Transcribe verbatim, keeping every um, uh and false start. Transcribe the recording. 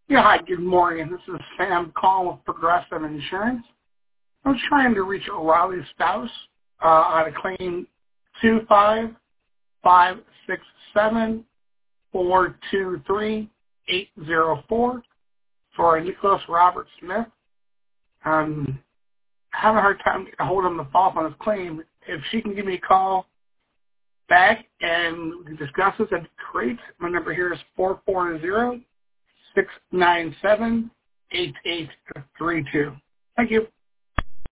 Yeah, hi, good morning. This is Sam calling with Progressive Insurance. I was trying to reach O'Reilly's spouse uh, on a claim two five five six seven four two three eight zero four for Nicholas Robert Smith. Um, having a hard time getting a hold of him to follow up on his claim. If she can give me a call back and we can discuss this, that'd be great. My number here is four four zero, six nine seven, eight eight three two. Thank you.